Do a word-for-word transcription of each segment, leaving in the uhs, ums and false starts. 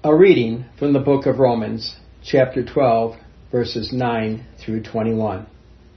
A reading from the book of Romans, chapter twelve, verses nine through twenty-one.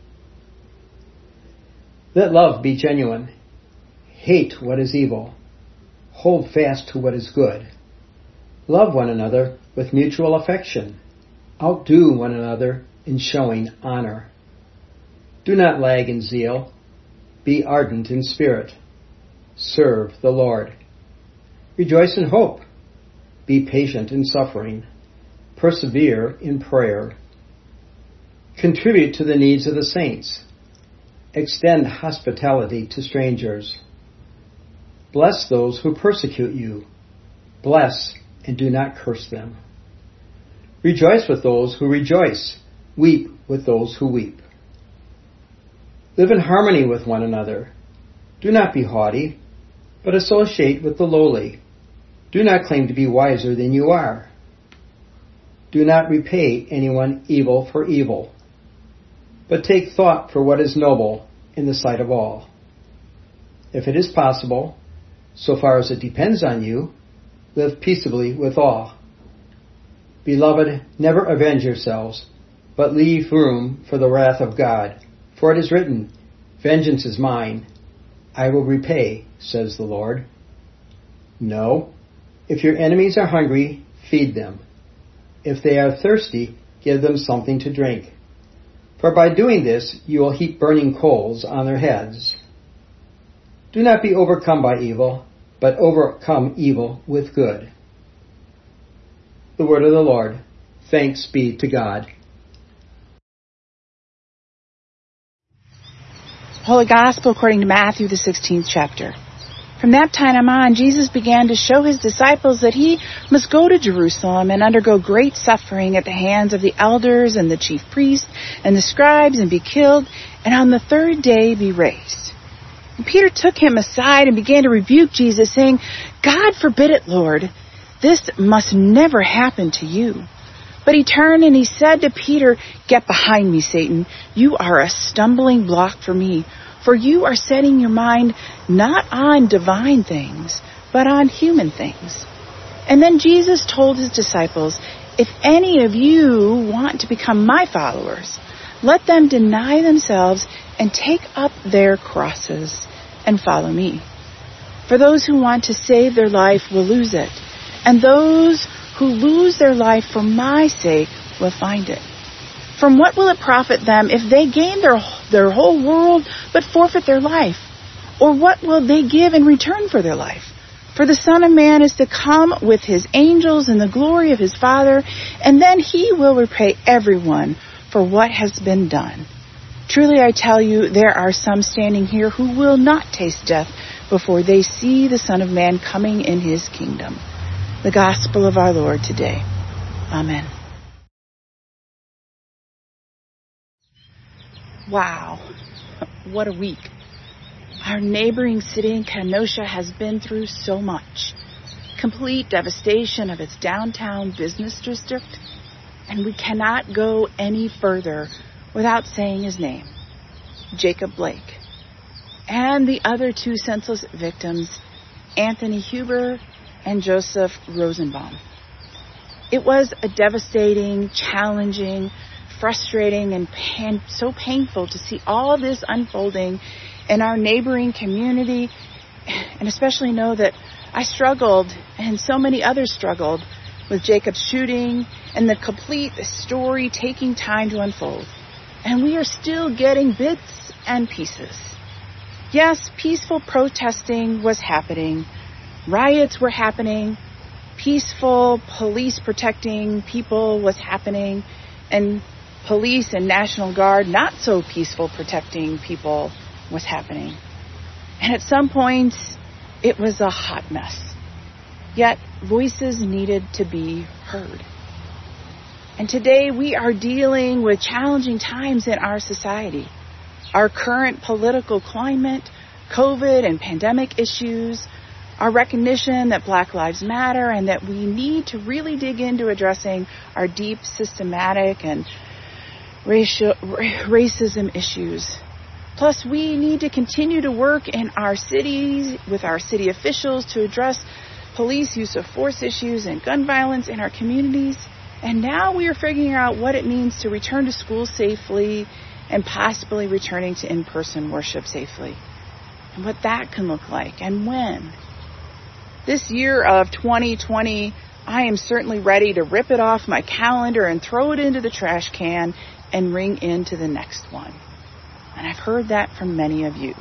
Let love be genuine. Hate what is evil. Hold fast to what is good. Love one another with mutual affection. Outdo one another in showing honor. Do not lag in zeal. Be ardent in spirit. Serve the Lord. Rejoice in hope. Be patient in suffering. Persevere in prayer. Contribute to the needs of the saints. Extend hospitality to strangers. Bless those who persecute you. Bless and do not curse them. Rejoice with those who rejoice. Weep with those who weep. Live in harmony with one another. Do not be haughty, but associate with the lowly. Do not claim to be wiser than you are. Do not repay anyone evil for evil, but take thought for what is noble in the sight of all. If it is possible, so far as it depends on you, live peaceably with all. Beloved, never avenge yourselves, but leave room for the wrath of God. For it is written, "Vengeance is mine, I will repay, says the Lord." No, if your enemies are hungry, feed them. If they are thirsty, give them something to drink. For by doing this, you will heap burning coals on their heads. Do not be overcome by evil, but overcome evil with good. The word of the Lord. Thanks be to God. Holy Gospel according to Matthew, the sixteenth chapter. From that time on, Jesus began to show his disciples that he must go to Jerusalem and undergo great suffering at the hands of the elders and the chief priests and the scribes and be killed, and on the third day be raised. And Peter took him aside and began to rebuke Jesus, saying, "God forbid it, Lord. This must never happen to you." But he turned and he said to Peter, "Get behind me, Satan. You are a stumbling block for me, for you are setting your mind not on divine things, but on human things." And then Jesus told his disciples, "If any of you want to become my followers, let them deny themselves and take up their crosses and follow me. For those who want to save their life will lose it, and those who lose their life for my sake will find it. From what will it profit them if they gain their, their whole world but forfeit their life? Or what will they give in return for their life? For the Son of Man is to come with his angels in the glory of his Father, and then he will repay everyone for what has been done. Truly I tell you, there are some standing here who will not taste death before they see the Son of Man coming in his kingdom." The Gospel of our Lord today. Amen. Wow, what a week. Our neighboring city in Kenosha has been through so much. Complete devastation of its downtown business district, and we cannot go any further without saying his name, Jacob Blake, and the other two senseless victims, Anthony Huber and Joseph Rosenbaum. It was a devastating, challenging, frustrating, and pan- so painful to see all this unfolding in our neighboring community, and especially know that I struggled, and so many others struggled, with Jacob's shooting and the complete story taking time to unfold. And we are still getting bits and pieces. Yes, peaceful protesting was happening. Riots were happening. Peaceful police protecting people was happening. And police and National Guard not so peaceful protecting people was happening. And at some points, it was a hot mess. Yet, voices needed to be heard. And today we are dealing with challenging times in our society. Our current political climate, COVID and pandemic issues, our recognition that Black Lives Matter and that we need to really dig into addressing our deep systematic and racial, racism issues. Plus, we need to continue to work in our cities with our city officials to address police use of force issues and gun violence in our communities. And now we are figuring out what it means to return to school safely and possibly returning to in-person worship safely. And what that can look like and when. This year of twenty twenty, I am certainly ready to rip it off my calendar and throw it into the trash can and ring into the next one. And I've heard that from many of you.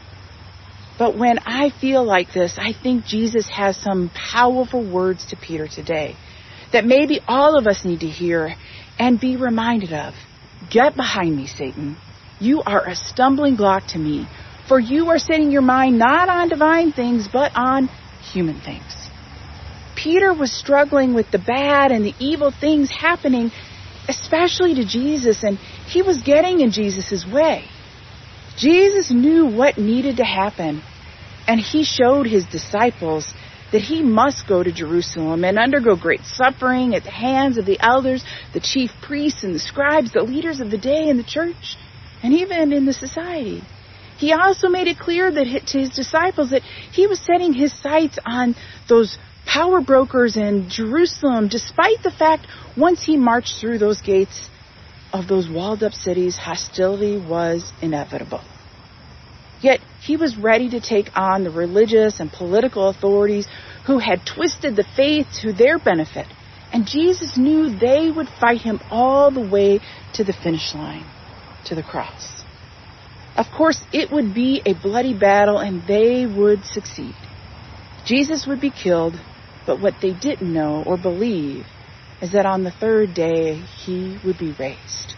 But when I feel like this, I think Jesus has some powerful words to Peter today that maybe all of us need to hear and be reminded of. Get behind me, Satan. You are a stumbling block to me, for you are setting your mind not on divine things, but on human things. Peter was struggling with the bad and the evil things happening, especially to Jesus, and he was getting in Jesus' way. Jesus knew what needed to happen, and he showed his disciples that he must go to Jerusalem and undergo great suffering at the hands of the elders, the chief priests and the scribes, the leaders of the day in the church, and even in the society. He also made it clear that to his disciples that he was setting his sights on those power brokers in Jerusalem, despite the fact once he marched through those gates of those walled up cities, hostility was inevitable. Yet he was ready to take on the religious and political authorities who had twisted the faith to their benefit. And Jesus knew they would fight him all the way to the finish line, to the cross. Of course, it would be a bloody battle and they would succeed. Jesus would be killed, but what they didn't know or believe is that on the third day he would be raised.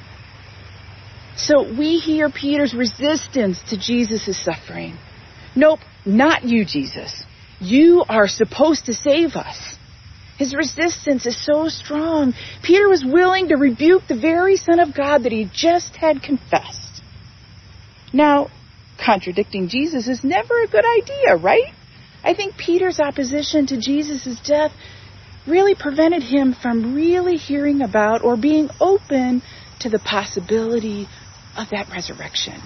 So we hear Peter's resistance to Jesus' suffering. Nope, not you, Jesus. You are supposed to save us. His resistance is so strong. Peter was willing to rebuke the very Son of God that he just had confessed. Now, contradicting Jesus is never a good idea, right? I think Peter's opposition to Jesus' death really prevented him from really hearing about or being open to the possibility of that resurrection.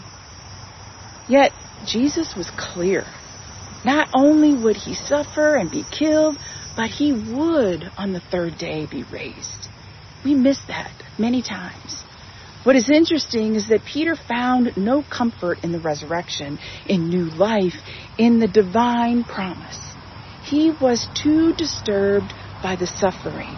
Yet, Jesus was clear. Not only would he suffer and be killed, but he would on the third day be raised. We miss that many times. What is interesting is that Peter found no comfort in the resurrection, in new life, in the divine promise. He was too disturbed by the suffering.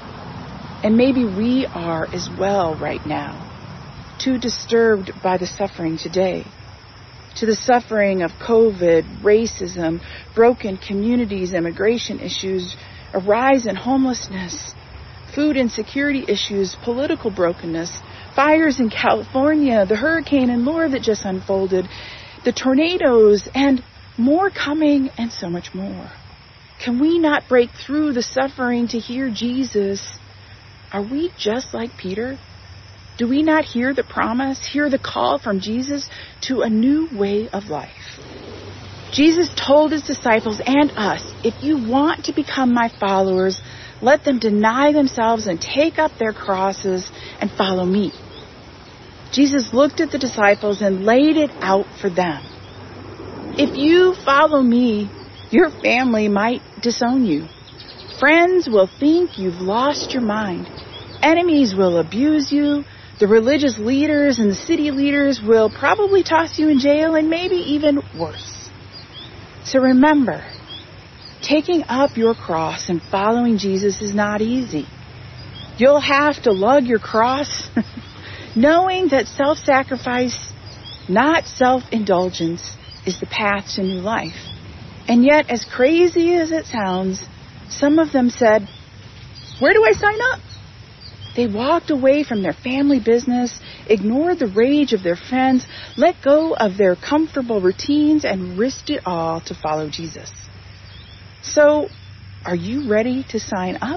And maybe we are as well right now, too disturbed by the suffering today. To the suffering of COVID, racism, broken communities, immigration issues, a rise in homelessness, food insecurity issues, political brokenness, fires in California, the hurricane in Laura that just unfolded, the tornadoes, and more coming, and so much more. Can we not break through the suffering to hear Jesus? Are we just like Peter? Do we not hear the promise, hear the call from Jesus to a new way of life? Jesus told his disciples and us, if you want to become my followers, let them deny themselves and take up their crosses and follow me. Jesus looked at the disciples and laid it out for them. If you follow me, your family might disown you. Friends will think you've lost your mind. Enemies will abuse you. The religious leaders and the city leaders will probably toss you in jail and maybe even worse. So remember, taking up your cross and following Jesus is not easy. You'll have to lug your cross, knowing that self-sacrifice, not self-indulgence, is the path to new life. And yet, as crazy as it sounds, some of them said, where do I sign up? They walked away from their family business, ignored the rage of their friends, let go of their comfortable routines, and risked it all to follow Jesus. So, are you ready to sign up?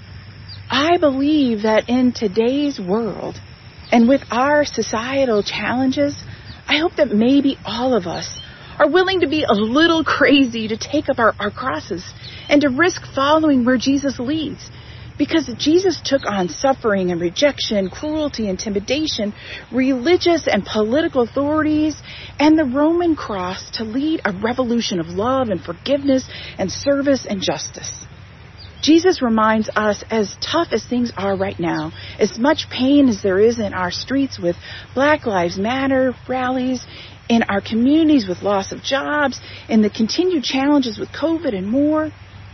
I believe that in today's world, and with our societal challenges, I hope that maybe all of us are willing to be a little crazy to take up our, our crosses and to risk following where Jesus leads. Because Jesus took on suffering and rejection, cruelty, intimidation, religious and political authorities, and the Roman cross to lead a revolution of love and forgiveness and service and justice. Jesus reminds us, as tough as things are right now, as much pain as there is in our streets with Black Lives Matter rallies, in our communities with loss of jobs, in the continued challenges with COVID and more,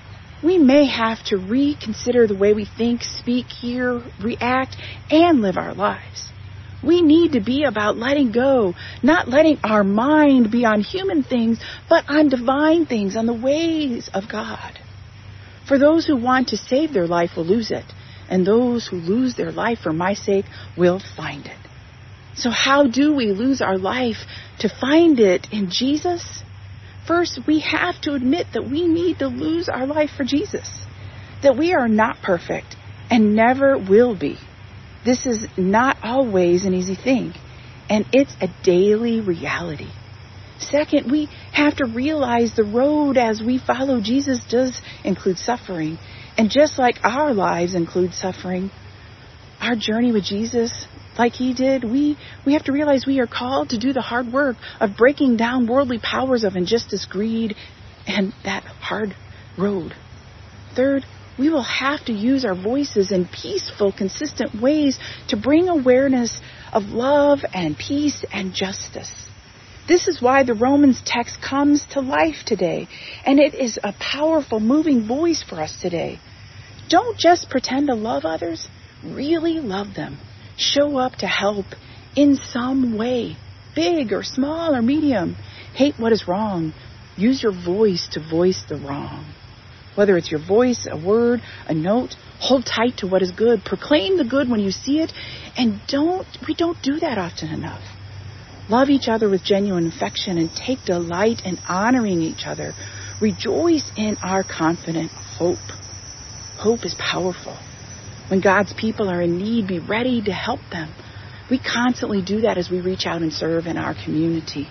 we may have to reconsider the way we think, speak, hear, react, and live our lives. We need to be about letting go, not letting our mind be on human things, but on divine things, on the ways of God. For those who want to save their life will lose it, and those who lose their life for my sake will find it. So how do we lose our life to find it in Jesus? First, we have to admit that we need to lose our life for Jesus, that we are not perfect and never will be. This is not always an easy thing, and it's a daily reality. Second, we have to realize the road as we follow Jesus does include suffering. And just like our lives include suffering, our journey with Jesus, like he did, we, we have to realize we are called to do the hard work of breaking down worldly powers of injustice, greed, and that hard road. Third, we will have to use our voices in peaceful, consistent ways to bring awareness of love and peace and justice. This is why the Romans text comes to life today, and it is a powerful, moving voice for us today. Don't just pretend to love others, really love them. Show up to help in some way, big or small or medium. Hate what is wrong. Use your voice to voice the wrong. Whether it's your voice, a word, a note, hold tight to what is good. Proclaim the good when you see it, and don't we don't do that often enough. Love each other with genuine affection and take delight in honoring each other. Rejoice in our confident hope. Hope is powerful. When God's people are in need, be ready to help them. We constantly do that as we reach out and serve in our community.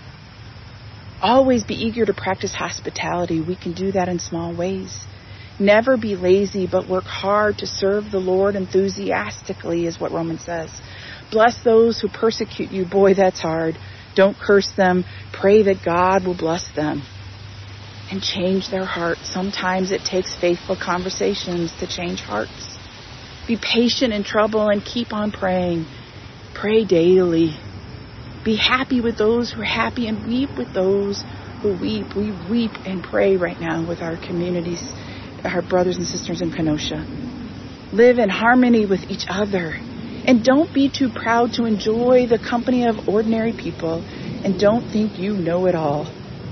Always be eager to practice hospitality. We can do that in small ways. Never be lazy, but work hard to serve the Lord enthusiastically, is what Romans says. Bless those who persecute you. Boy, that's hard. Don't curse them. Pray that God will bless them and change their hearts. Sometimes it takes faithful conversations to change hearts. Be patient in trouble and keep on praying. Pray daily. Be happy with those who are happy and weep with those who weep. We weep and pray right now with our communities, our brothers and sisters in Kenosha. Live in harmony with each other. And don't be too proud to enjoy the company of ordinary people. And don't think you know it all.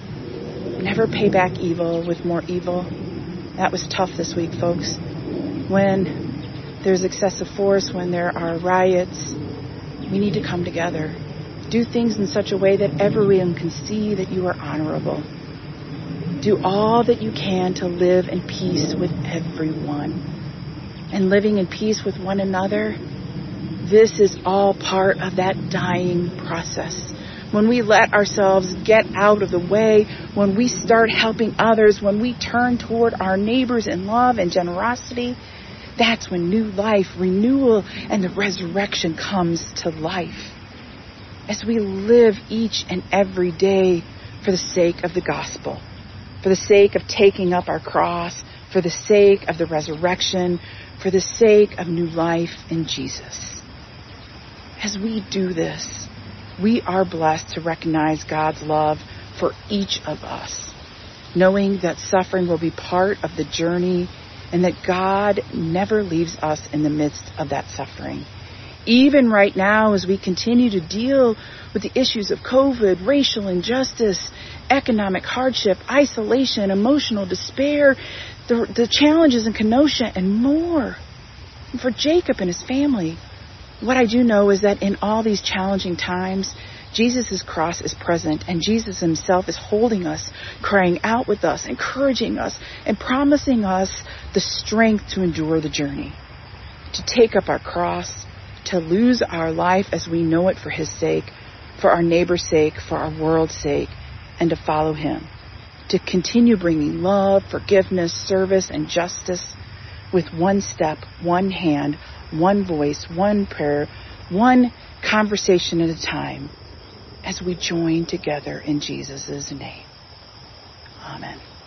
Never pay back evil with more evil. That was tough this week, folks. When there's excessive force, when there are riots, we need to come together. Do things in such a way that everyone can see that you are honorable. Do all that you can to live in peace with everyone. And living in peace with one another, this is all part of that dying process. When we let ourselves get out of the way, when we start helping others, when we turn toward our neighbors in love and generosity, that's when new life, renewal, and the resurrection comes to life. As we live each and every day for the sake of the gospel, for the sake of taking up our cross, for the sake of the resurrection, for the sake of new life in Jesus. As we do this, we are blessed to recognize God's love for each of us, knowing that suffering will be part of the journey and that God never leaves us in the midst of that suffering. Even right now, as we continue to deal with the issues of COVID, racial injustice, economic hardship, isolation, emotional despair, the, the challenges in Kenosha, and more. And for Jacob and his family, what I do know is that in all these challenging times, Jesus' cross is present, and Jesus himself is holding us, crying out with us, encouraging us, and promising us the strength to endure the journey, to take up our cross, to lose our life as we know it for his sake, for our neighbor's sake, for our world's sake, and to follow him, to continue bringing love, forgiveness, service, and justice, with one step, one hand, one voice, one prayer, one conversation at a time, as we join together in Jesus' name. Amen.